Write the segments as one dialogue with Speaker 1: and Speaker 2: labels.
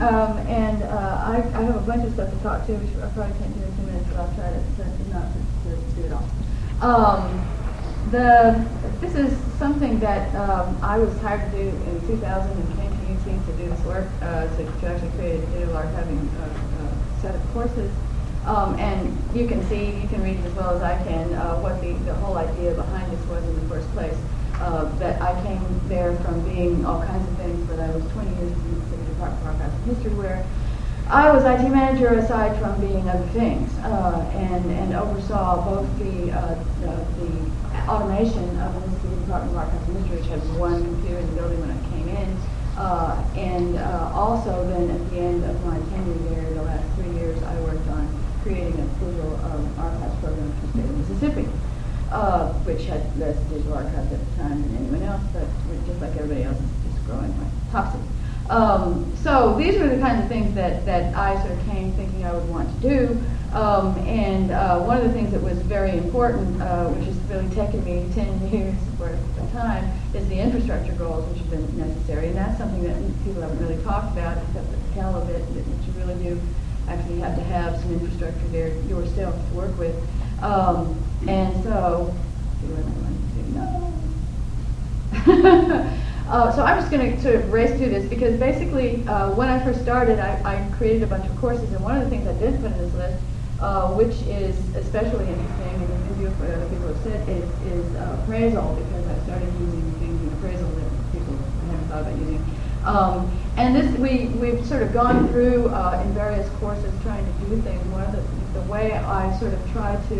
Speaker 1: I have a bunch of stuff to talk to, which I probably can't do in 2 minutes, but I'll try to do it all. This is something that I was hired to do in 2000 and came to UT to do this work, to actually create a digital archiving set of courses. And you can see, you can read it as well as I can, what the whole idea behind this was in the first place. That I came there from being all kinds of things, but I was 20 years in the City Department of Archives and History, where I was IT manager aside from being other things, and oversaw both the automation of the City Department of Archives and History, which had one computer in the building when I came in, and also then at the end of my tenure there, the last 3 years, I worked on creating a digital archives program for the state of Mississippi. Which had less digital archives at the time than anyone else, but just like everybody else, it's just growing like topsy. So these were the kinds of things that I sort of came thinking I would want to do. One of the things that was very important, which has really taken me 10 years worth of time, is the infrastructure goals, which have been necessary. And that's something that people haven't really talked about, except for the hell of it, that you really do actually have to have some infrastructure there yourself to work with. So I'm just going to sort of race through this because basically when I first started I created a bunch of courses, and one of the things I did put in this list, which is especially interesting, and in view of what other people have said, is appraisal, because I started using things in appraisal that people haven't thought about using. And this we've sort of gone through in various courses trying to do things. One of the way I sort of try to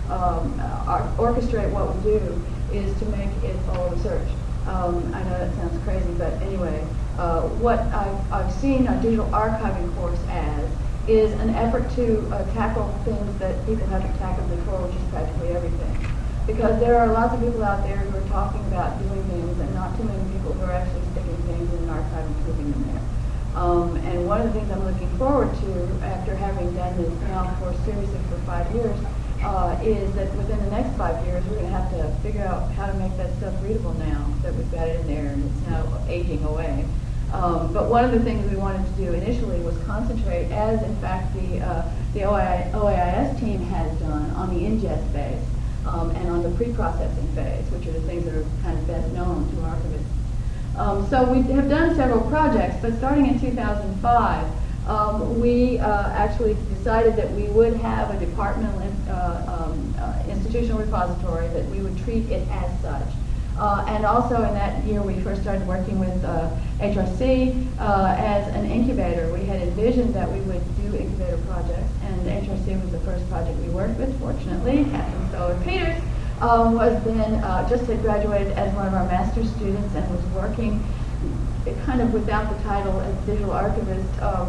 Speaker 1: orchestrate what we do is to make it all research. I know that sounds crazy, but anyway, what I've seen a digital archiving course as is an effort to tackle things that people haven't tackled before, which is practically everything. Because there are lots of people out there who are talking about doing things, and not too many people who are actually sticking things in an archive and putting them there. And one of the things I'm looking forward to, after having done this now seriously for 5 years, is that within the next 5 years, we're going to have to figure out how to make that stuff readable now that we've got it in there and it's now aging away. But one of the things we wanted to do initially was concentrate, as in fact the OAIS team has done, on the ingest phase and on the pre-processing phase, which are the things that are kind of best known to archivists. So we have done several projects, but starting in 2005, we actually decided that we would have a departmental institutional repository, that we would treat it as such. And also in that year we first started working with HRC as an incubator. We had envisioned that we would do incubator projects, and HRC was the first project we worked with, fortunately. Catherine Stoller-Peters was then just had graduated as one of our master's students and was working kind of without the title as digital archivist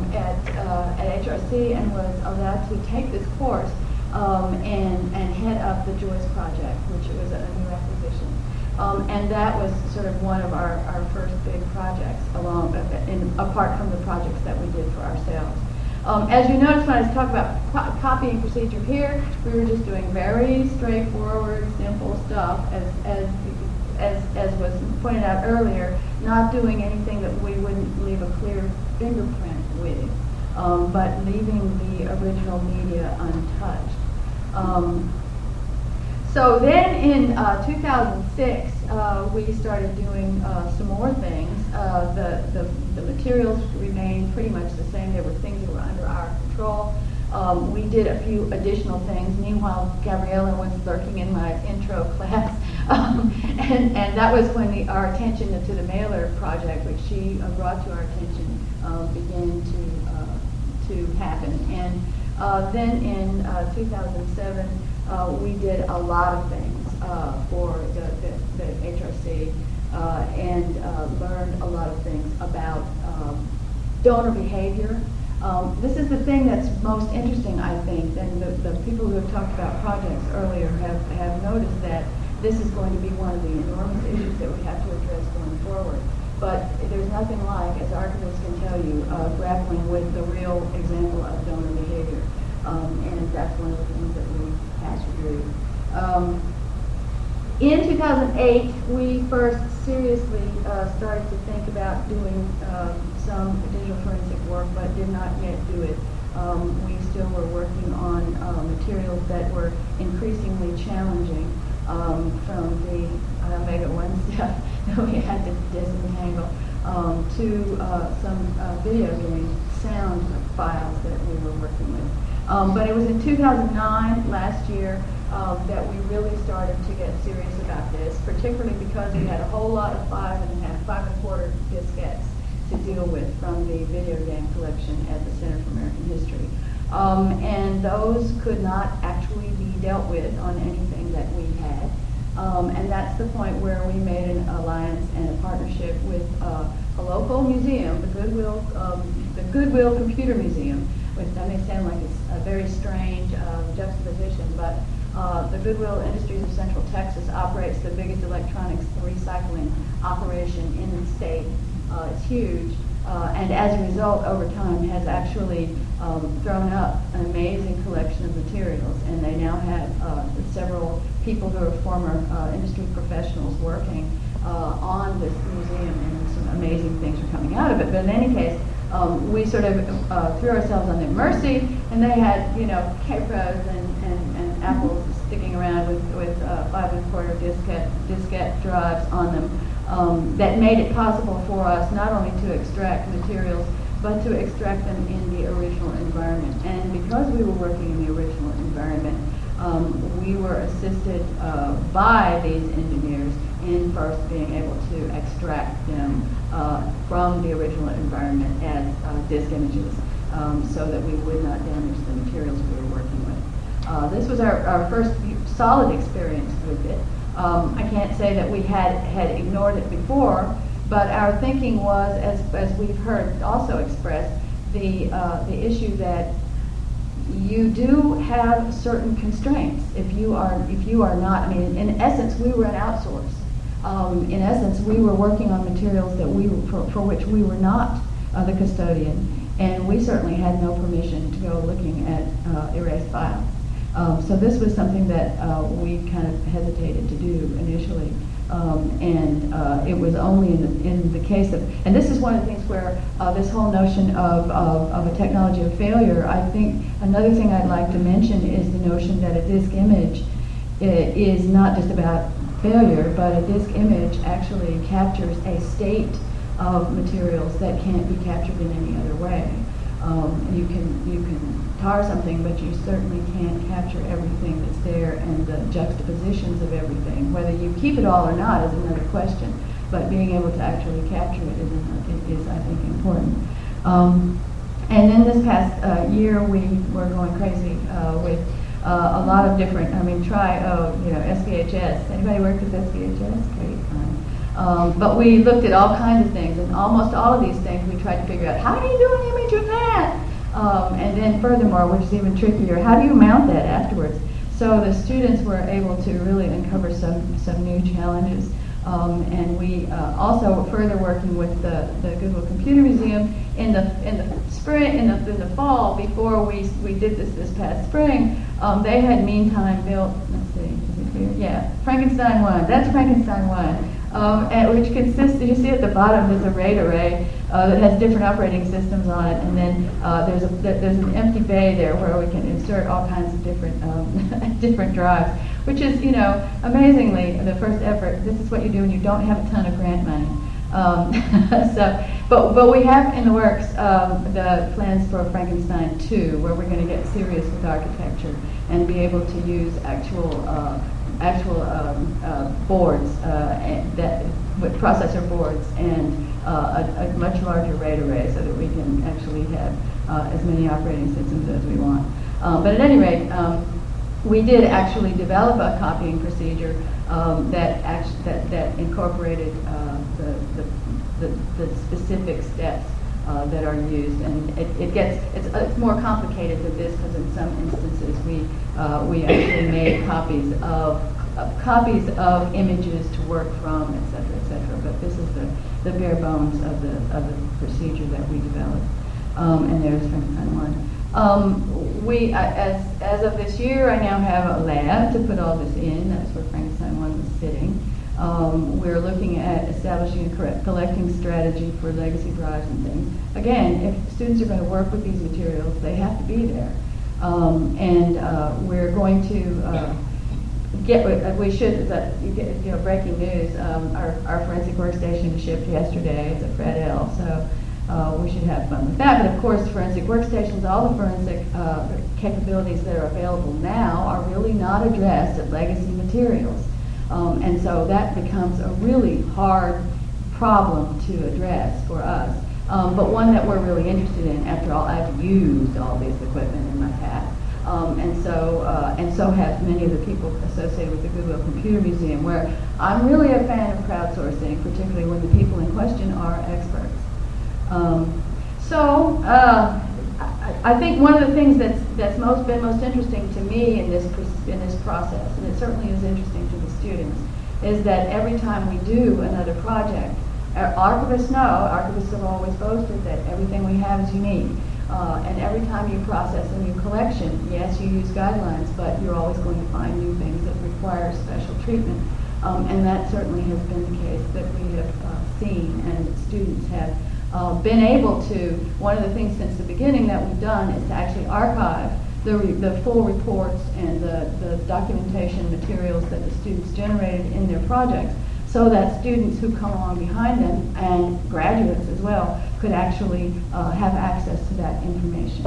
Speaker 1: at HRC, and was allowed to take this course and head up the Joyce project, which was a new acquisition. And that was sort of one of our first big projects, apart from the projects that we did for ourselves. As you notice when I was talking about copying procedure here, we were just doing very straightforward, simple stuff, as was pointed out earlier, not doing anything that we wouldn't leave a clear fingerprint with, but leaving the original media untouched. So then in 2006, we started doing some more things. The materials remained pretty much the same. There were things that were under our control. We did a few additional things. Meanwhile, Gabriella was lurking in my intro class. And that was when our attention to the mailer project, which she brought to our attention, began to happen. And then in 2007, we did a lot of things for the HRC and learned a lot of things about donor behavior. This is the thing that's most interesting, I think, and the people who have talked about projects earlier have noticed that this is going to be one of the enormous issues that we have to address going forward. But there's nothing like, as archivists can tell you, grappling with the real example of donor behavior. And that's one of the things that we had to do. In 2008, we first seriously started to think about doing some digital forensic work, but did not yet do it. We still were working on materials that were increasingly challenging, from the Omega 1 stuff that we had to disentangle, to some video game sound files that we were working with. But it was in 2009, last year, that we really started to get serious about this, particularly because we had a whole lot of 5.25 diskettes to deal with from the video game collection at the Center for American History. And those could not actually be dealt with on anything that we had. And that's the point where we made an alliance and a partnership with a local museum, the Goodwill Computer Museum, which that may sound like it's a very strange juxtaposition, but the Goodwill Industries of Central Texas operates the biggest electronics recycling operation in the state. It's huge, and as a result, over time, has actually thrown up an amazing collection of materials, and they now have several people who are former industry professionals working on this museum, and some amazing things are coming out of it. But in any case, we sort of threw ourselves on their mercy, and they had, you know, Kpros and Apples sticking around with 5.25 diskette drives on them that made it possible for us not only to extract materials, but to extract them in the original environment. And because we were working in the original environment, we were assisted by these engineers in first being able to extract them from the original environment as disk images, so that we would not damage the materials we were working with. This was our first solid experience with it. I can't say that we had ignored it before, but our thinking was, as we've heard also expressed, the issue that you do have certain constraints if you are not. I mean, in essence, we were an outsource. In essence, we were working on materials that for which we were not the custodian, and we certainly had no permission to go looking at erased files. So this was something that we kind of hesitated to do initially, and it was only in the case of, and this is one of the things where this whole notion of a technology of failure, I think another thing I'd like to mention is the notion that a disk image is not just about failure, but a disk image actually captures a state of materials that can't be captured in any other way. You can tar something, but you certainly can't capture everything that's there and the juxtapositions of everything. Whether you keep it all or not is another question, but being able to actually capture it is I think, important. And then this past year, we were going crazy with a lot of different, SPHS. Anybody work with SPHS? Great, fine. But we looked at all kinds of things, and almost all of these things we tried to figure out, how do you do an image of that? And then furthermore, which is even trickier, how do you mount that afterwards? So the students were able to really uncover some new challenges. And we also were further working with the Goodwill Computer Museum in the spring, in the fall, before we did this past spring. They had meantime built, let's see, is it here? Yeah, Frankenstein 1. That's Frankenstein 1, which consists, you see at the bottom, there's a RAID array that has different operating systems on it, and then there's an empty bay there where we can insert all kinds of different different drives, which is, amazingly, the first effort. This is what you do when you don't have a ton of grant money. But we have in the works the plans for Frankenstein 2, where we're going to get serious with architecture and be able to use actual boards with processor boards and a much larger RAID array, so that we can actually have as many operating systems as we want. But at any rate, we did actually develop a copying procedure that incorporated the specific steps that are used, and it's more complicated than this, because in some instances we actually made copies of images to work from, etc., etc. But this is the bare bones of the procedure that we developed. And there's Frankenstein 1. As of this year, I now have a lab to put all this in. That's where Frankenstein 1 was sitting. We're looking at establishing a collecting strategy for legacy drives and things. Again, if students are going to work with these materials, they have to be there. We're going to breaking news, our forensic workstation shipped yesterday. It's a Fred L, so we should have fun with that. But of course, forensic workstations, all the forensic capabilities that are available now are really not addressed at legacy materials. And so that becomes a really hard problem to address for us, but one that we're really interested in. After all, I've used all this equipment in my past. And so have many of the people associated with the Goodwill Computer Museum, where I'm really a fan of crowdsourcing, particularly when the people in question are experts. I think one of the things that's been most interesting to me in this process, and it certainly is interesting to the students, is that every time we do another project, archivists have always boasted that everything we have is unique. And every time you process a new collection, yes, you use guidelines, but you're always going to find new things that require special treatment. And that certainly has been the case that we have seen, and students have been able to. One of the things since the beginning that we've done is to actually archive the full reports and the documentation materials that the students generated in their projects, so that students who come along behind them, and graduates as well, could actually have access to that information.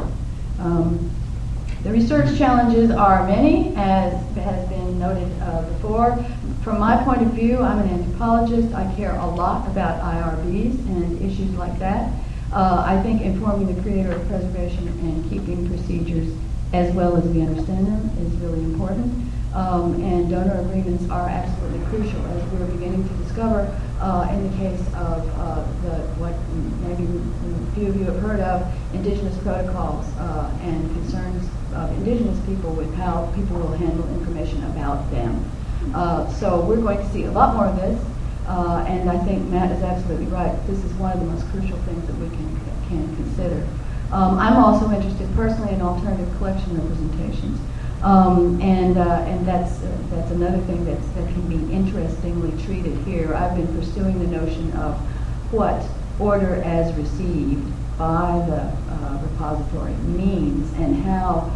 Speaker 1: The research challenges are many, as has been noted before. From my point of view, I'm an anthropologist. I care a lot about IRBs and issues like that. I think informing the creator of preservation and keeping procedures as well as we understand them is really important. And donor agreements are absolutely crucial, as we're beginning to discover in the case of what maybe a few of you have heard of, indigenous protocols and concerns of indigenous people with how people will handle information about them. So we're going to see a lot more of this, and I think Matt is absolutely right. This is one of the most crucial things that we can consider. I'm also interested personally in alternative collection representations. And that's another thing that can be interestingly treated here. I've been pursuing the notion of what order as received by the repository means, and how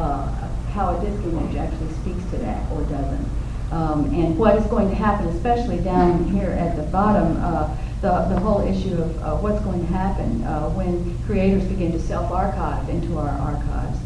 Speaker 1: a disk image actually speaks to that or doesn't. And what is going to happen, especially down here at the bottom, the whole issue of what's going to happen when creators begin to self-archive into our archives.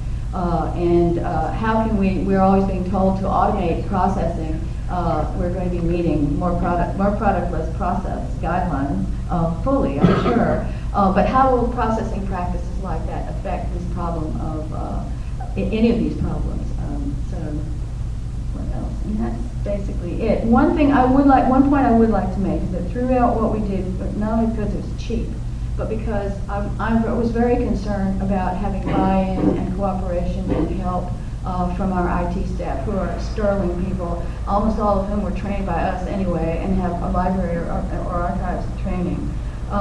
Speaker 1: How can we're always being told to automate processing. We're going to be meeting more product-less process guidelines fully, I'm sure. But how will processing practices like that affect this problem of any of these problems? So what else? And that's basically it. One point I would like to make is that throughout what we did, but not only because it was cheap, but because I was very concerned about having buy-in and cooperation and help from our IT staff, who are sterling people, almost all of whom were trained by us anyway and have a library or archives training.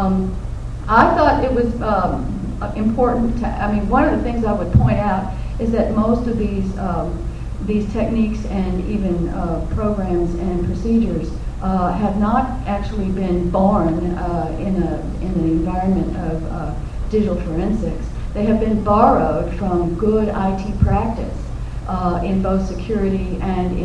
Speaker 1: I thought it was important to, one of the things I would point out is that most of these techniques and even programs and procedures have not actually been born in an environment of digital forensics. They have been borrowed from good IT practice in both security and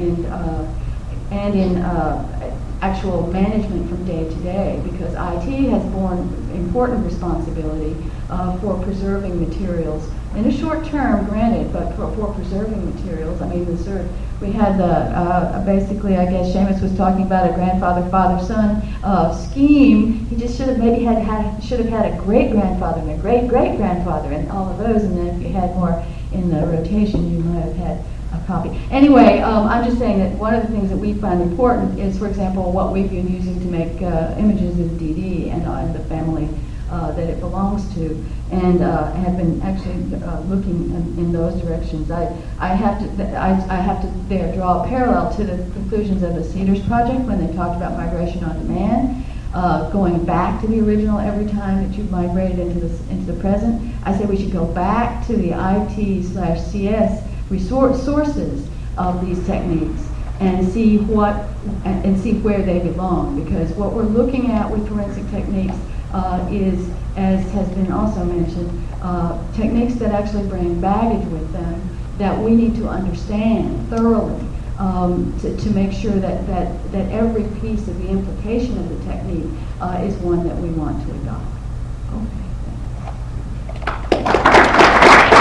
Speaker 1: in actual management from day to day, because IT has borne important responsibility for preserving materials in a short term, granted, but for preserving materials. We had basically, I guess Seamus was talking about a grandfather, father, son scheme. He just should have had a great grandfather and a great great grandfather and all of those, and then if you had more in the rotation, you might have had a copy. Anyway, I'm just saying that one of the things that we find important is, for example, what we've been using to make images is DD and the family that it belongs to, and have been actually looking in those directions. I have to there draw a parallel to the conclusions of the CEDARS project when they talked about migration on demand. going back to the original every time that you've migrated into the present. I say we should go back to the IT/CS sources of these techniques and see see where they belong, because what we're looking at with forensic techniques is, as has been also mentioned, techniques that actually bring baggage with them that we need to understand thoroughly to make sure that every piece of the implication of the technique is one that we want to adopt. Okay.